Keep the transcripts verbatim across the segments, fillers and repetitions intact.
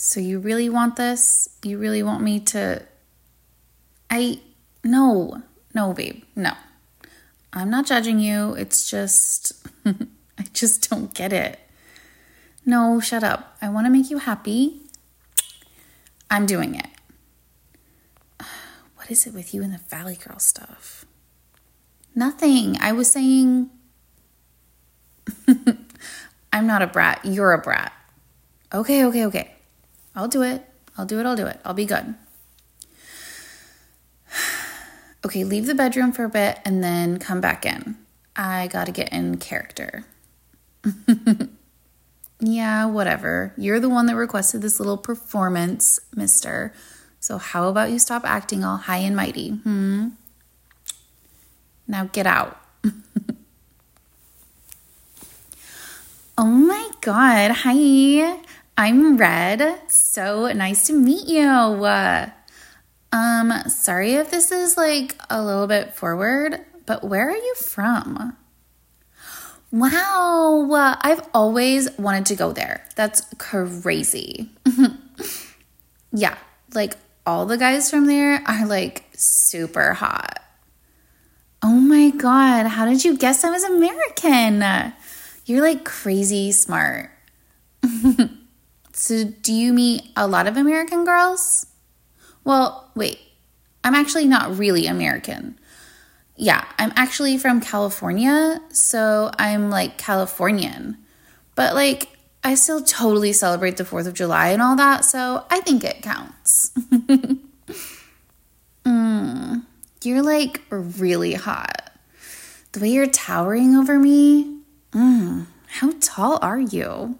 So you really want this? You really want me to... I... No. No, babe. No. I'm not judging you. It's just... I just don't get it. No, shut up. I want to make you happy. I'm doing it. What is it with you and the Valley Girl stuff? Nothing. I was saying... I'm not a brat. You're a brat. Okay, okay, okay. I'll do it. I'll do it. I'll do it. I'll be good. Okay, leave the bedroom for a bit and then come back in. I gotta get in character. Yeah, whatever. You're the one that requested this little performance, mister. So how about you stop acting all high and mighty, hmm? Now get out. Oh my God. Hi. I'm Red. So nice to meet you. Um, sorry if this is like a little bit forward, but where are you from? Wow. I've always wanted to go there. That's crazy. Yeah. Like all the guys from there are like super hot. Oh my God. How did you guess I was American? You're like crazy smart. So do you meet a lot of American girls? Well, wait. I'm actually not really American. Yeah, I'm actually from California, so I'm like Californian. But like, I still totally celebrate the fourth of July and all that, so I think it counts. mm, you're like really hot. The way you're towering over me. Mm, how tall are you?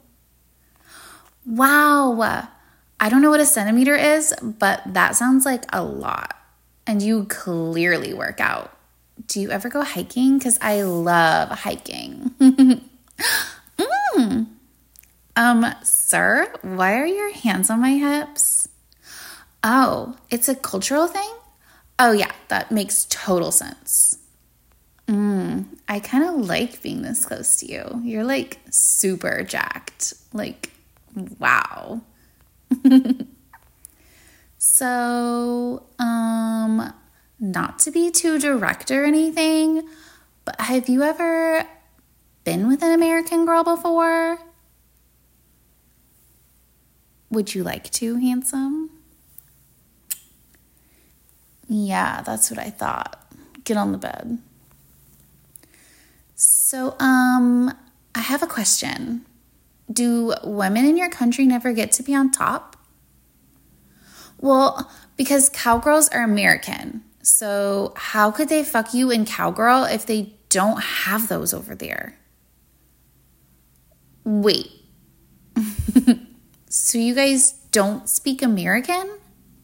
Wow. I don't know what a centimeter is, but that sounds like a lot. And you clearly work out. Do you ever go hiking? Because I love hiking. mm. Um, sir, why are your hands on my hips? Oh, it's a cultural thing? Oh yeah, that makes total sense. Mm, I kind of like being this close to you. You're like super jacked. Like, wow. So, um, not to be too direct or anything, but have you ever been with an American girl before? Would you like to, handsome? Yeah, that's what I thought. Get on the bed. So, um, I have a question. Do women in your country never get to be on top? Well, because cowgirls are American. So how could they fuck you in cowgirl if they don't have those over there? Wait. So you guys don't speak American?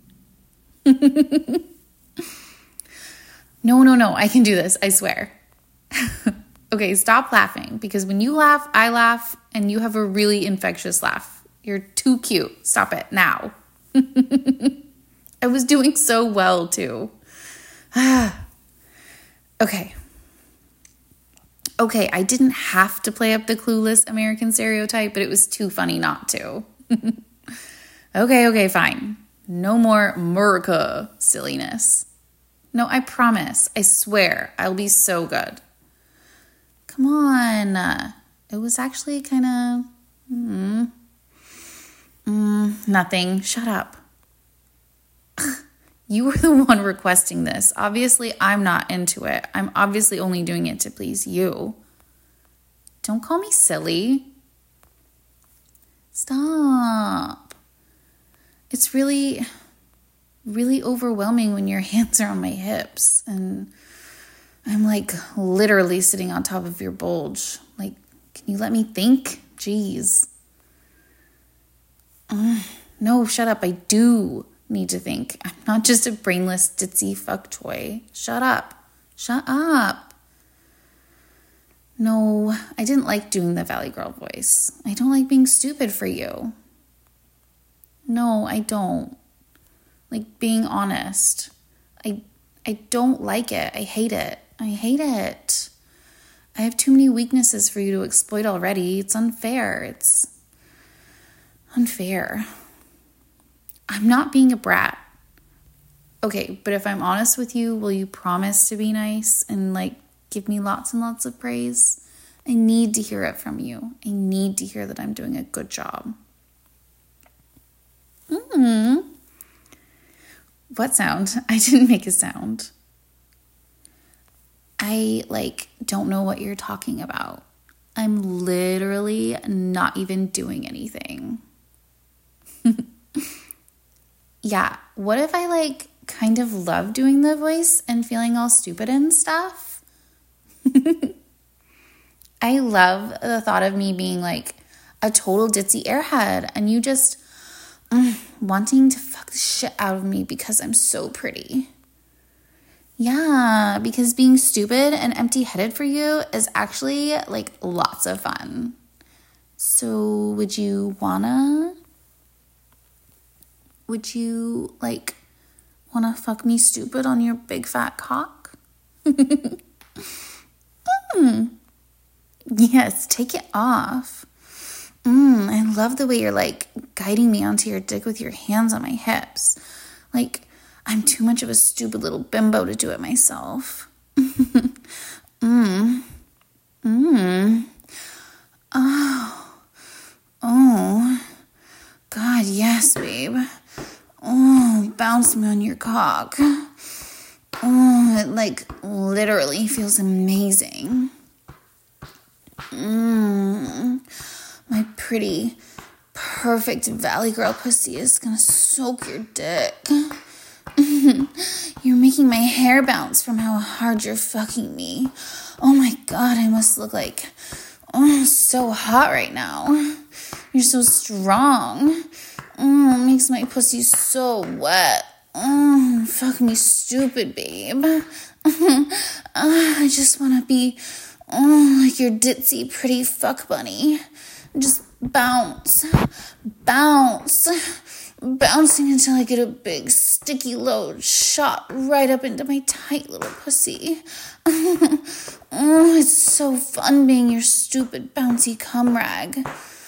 No, no, no. I can do this. I swear. Okay, stop laughing. Because when you laugh, I laugh. And you have a really infectious laugh. You're too cute. Stop it now. I was doing so well, too. Okay. Okay, I didn't have to play up the clueless American stereotype, but it was too funny not to. Okay, okay, fine. No more America silliness. No, I promise. I swear. I'll be so good. Come on. It was actually kind of... Mm, mm, nothing. Shut up. You were the one requesting this. Obviously, I'm not into it. I'm obviously only doing it to please you. Don't call me silly. Stop. It's really, really overwhelming when your hands are on my hips. And I'm like literally sitting on top of your bulge. Like, can you let me think? Jeez. Uh, no, shut up. I do need to think. I'm not just a brainless ditzy fuck toy. Shut up. Shut up. No, I didn't like doing the Valley Girl voice. I don't like being stupid for you. No, I don't. Like being honest. I I don't like it. I hate it. I hate it. I have too many weaknesses for you to exploit already. It's unfair. It's unfair. I'm not being a brat. Okay, but if I'm honest with you, will you promise to be nice and like give me lots and lots of praise? I need to hear it from you. I need to hear that I'm doing a good job. Hmm. What sound? I didn't make a sound. I like don't know what you're talking about. I'm literally not even doing anything. Yeah, what if I like kind of love doing the voice and feeling all stupid and stuff? I love the thought of me being like a total ditzy airhead and you just mm, wanting to fuck the shit out of me because I'm so pretty. Yeah, because being stupid and empty-headed for you is actually like lots of fun. So would you wanna? Would you like wanna fuck me stupid on your big fat cock? mm. Yes, take it off. Mm, I love the way you're like guiding me onto your dick with your hands on my hips. Like, I'm too much of a stupid little bimbo to do it myself. mm. Mm. Oh. Oh. God, yes, babe. Oh, bounce me on your cock. Oh, it like literally feels amazing. Mm. My pretty, perfect valley girl pussy is gonna soak your dick. You're making my hair bounce from how hard you're fucking me. Oh my God, I must look like, oh, so hot right now. You're so strong. Oh, it makes my pussy so wet. Oh, fuck me stupid, babe. Oh, I just want to be, oh, like your ditzy pretty fuck bunny. Just bounce, bounce. Bouncing until I get a big sticky load shot right up into my tight little pussy. Oh, it's so fun being your stupid bouncy cum rag.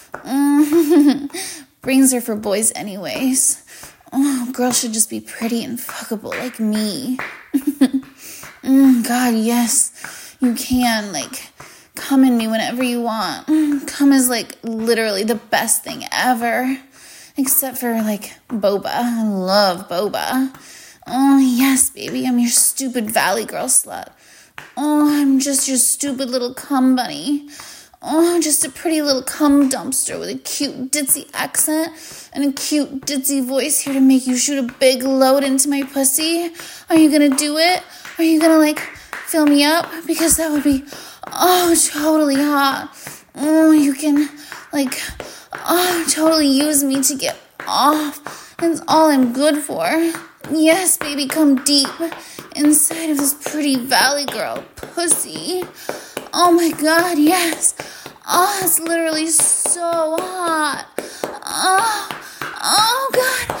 Oh, brains are for boys anyways. Oh, girls should just be pretty and fuckable like me. mm, God, yes, you can, like, come in me whenever you want. Mm, cum is, like, literally the best thing ever. Except for, like, boba. I love boba. Oh, yes, baby. I'm your stupid valley girl slut. Oh, I'm just your stupid little cum bunny. Oh, just a pretty little cum dumpster with a cute ditzy accent and a cute ditzy voice here to make you shoot a big load into my pussy. Are you gonna do it? Are you gonna, like, fill me up? Because that would be, oh, totally hot. Oh, you can, like... Oh, totally use me to get off. That's all I'm good for. Yes, baby, come deep inside of this pretty valley girl pussy. Oh my God, yes. Oh, it's literally so hot. Oh, oh God.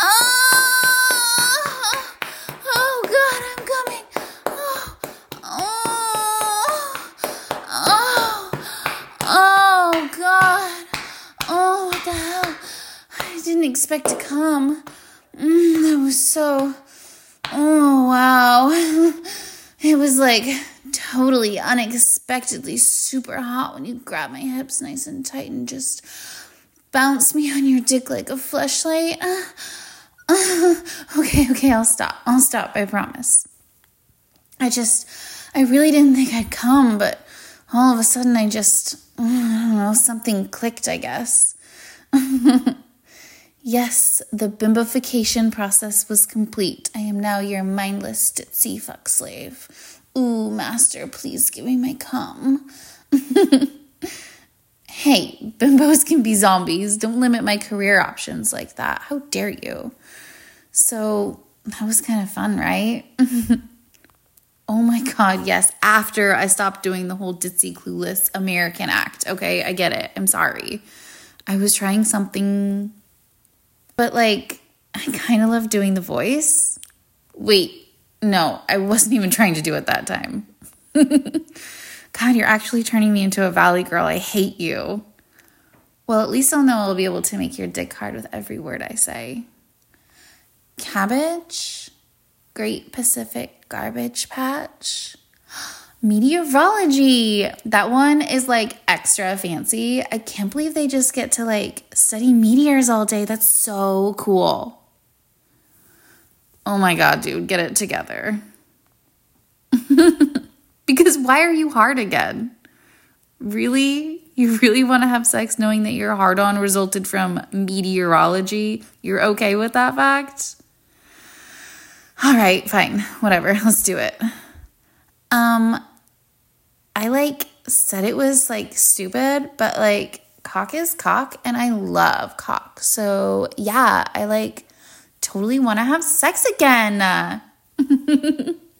Oh, oh God, I'm coming. Oh, oh, oh, oh God. Oh, what the hell? I didn't expect to come. Mm, that was so... Oh, wow. It was like totally unexpectedly super hot when you grabbed my hips nice and tight and just bounced me on your dick like a fleshlight. Uh, uh, okay, okay, I'll stop. I'll stop, I promise. I just... I really didn't think I'd come, but all of a sudden I just... I don't know, something clicked, I guess. Yes, the bimbofication process was complete. I am now your mindless ditzy fuck slave. Ooh, master, please give me my cum. Hey, bimbos can be zombies. Don't limit my career options like that. How dare you? So, that was kind of fun, right? Oh my God, yes. After I stopped doing the whole ditzy, clueless American act. Okay, I get it. I'm sorry. I was trying something, but like, I kind of love doing the voice. Wait, no, I wasn't even trying to do it that time. God, you're actually turning me into a valley girl. I hate you. Well, at least I'll know I'll be able to make your dick hard with every word I say. Cabbage, Great Pacific Garbage Patch, meteorology. That one is like extra fancy. I can't believe they just get to like study meteors all day. That's so cool. Oh my God, dude, get it together. Because why are you hard again? Really? You really want to have sex knowing that your hard-on resulted from meteorology? You're okay with that fact? All right, fine. Whatever. Let's do it. Um, I like said it was like stupid, but like cock is cock and I love cock. So yeah, I like totally want to have sex again.